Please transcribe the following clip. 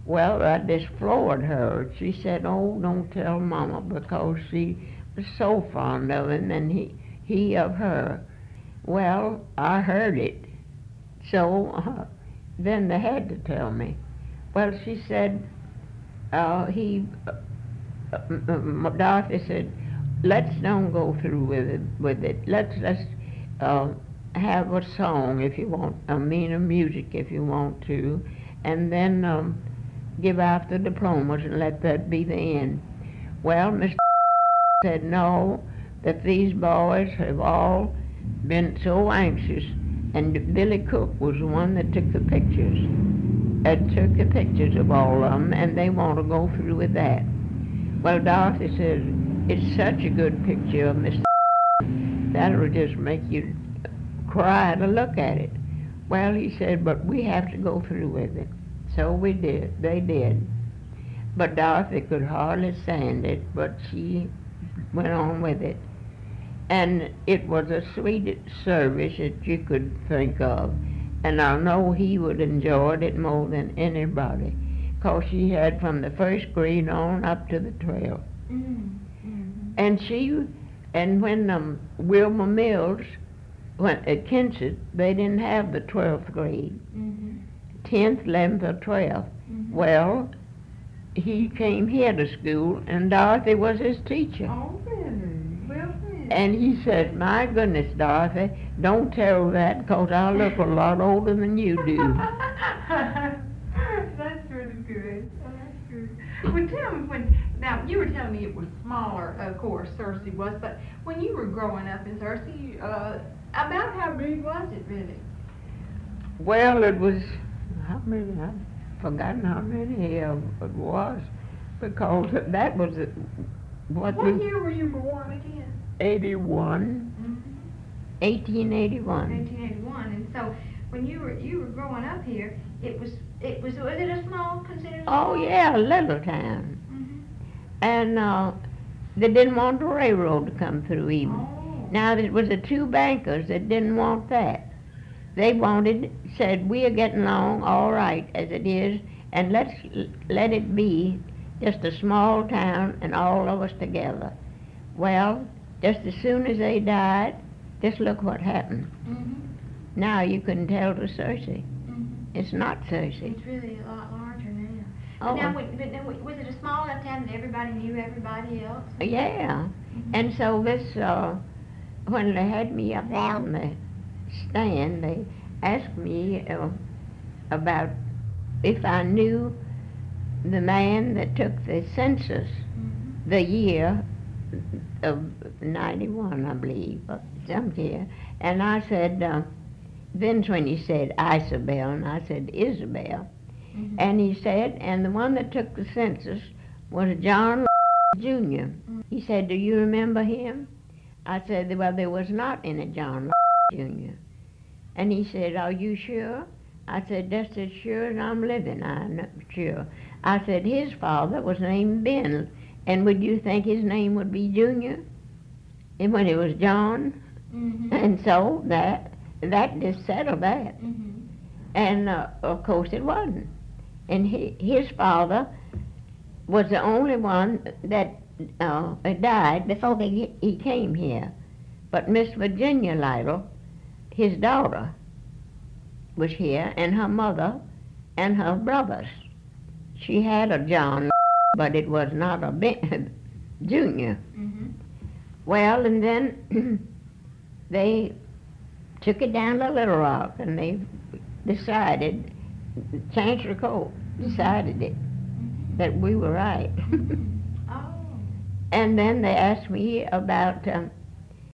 Well, that just floored her. She said, "Oh, don't tell Mama," because she was so fond of him and he of her. Well, I heard it. So then they had to tell me. Well, she said, Dorothy said, let's don't go through with it. Let's just uh, have a song if you want, a music if you want to, and then give out the diplomas and let that be the end. Well, Mr. said no, that these boys have all been so anxious, and Billy Cook was the one that took the pictures. Took the pictures of all of them, and they want to go through with that. Well, Dorothy says, it's such a good picture of Mr. That'll just make you cry to look at it. Well, he said, but we have to go through with it. So we did. They did. But Dorothy could hardly stand it, but she went on with it. And it was the sweetest service that you could think of. And I know he would enjoy it more than anybody, because she had from the first grade on up to the 12th. Mm-hmm. And when Wilma Mills went at Kensett, they didn't have the 12th grade, 10th, 11th, or 12th. Well, he came here to school, and Dorothy was his teacher. Oh, really? Well, and he said, my goodness, Dorothy, don't tell that, because I look a lot older than you do. That's really good. That's good. Well, tell me now you were telling me it was smaller, of course, Searcy was, but when you were growing up in Searcy, about how big was it really? Well, it was, how many, I've forgotten how many it was, because that was what year were you born again? 81. 1881. 1881, and so when you were growing up here, was it a small, considered? Oh yeah, a little town. And they didn't want the railroad to come through even. Oh. Now it was the two bankers that didn't want that. They said, we are getting along all right as it is, and let's let it be just a small town and all of us together. Well, just as soon as they died, just look what happened. Now you can tell to Searcy. It's not Searcy. It's really a lot larger now. Oh. Now, was it a small enough town that everybody knew everybody else? Yeah. And so this, when they had me up on the stand, they asked me about if I knew the man that took the census the year of 91, I believe, or some year. And I said, then when he said Isabel, and I said Isabel, and he said, and the one that took the census was John Jr. He said, do you remember him? I said, well, there was not any John Jr. And he said, are you sure? I said, just as sure as I'm living, I'm sure. I said, his father was named Ben, and would you think his name would be Junior? And when it was John? And so that just settled that. And of course it wasn't. And his father was the only one that died before he came here. But Miss Virginia Lytle, his daughter, was here, and her mother and her brothers. She had a John, but it was not a Junior. Well, and then they took it down to Little Rock, and they decided, Chancery Court decided it, that we were right. Oh. And then they asked me about